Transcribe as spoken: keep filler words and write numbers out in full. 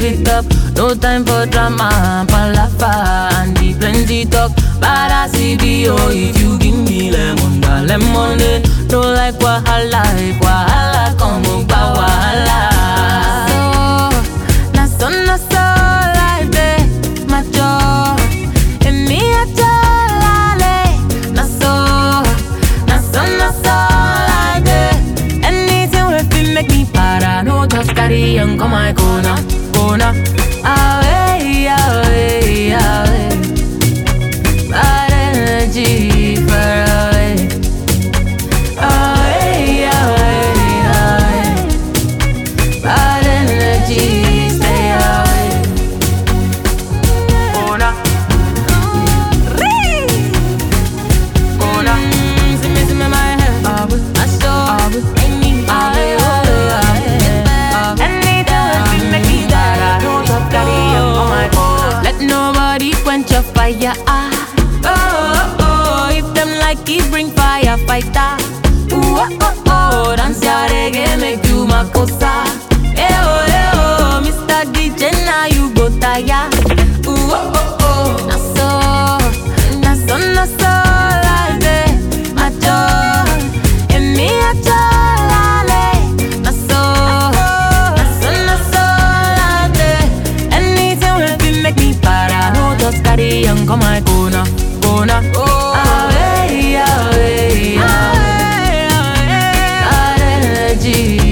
it up. No time for drama, palafa and the plenty talk. But I see the oh, if you give me lemon, da lemonade. Don't like wahala, if wahala come up, wahala. So, na so na so like that, my joy. And me a jolly, na so, na so na so like that. Anything with me make me para, no just carry on come my corner, corner. Away, away, away. Bad energy far away. Away, away, away. Bad energy stay away. Corner. Corner. See me, see me, my head. I saw. I need. Let nobody quench your fire. Ah. Oh, oh, oh, if them like it, bring fire, fighter. Ooh, oh, oh, oh, dance your reggae, make you my cosa. Eh, oh, eh, oh, Mister D J, now you go tire. Ooh, oh, oh, oh, na so, na so, na so, like that, my joy. And me a joy, na so, na so, na so, like that. Anything will be make me para. No just carry on, come my corner, corner. Oh, away, away, away. Bad energy.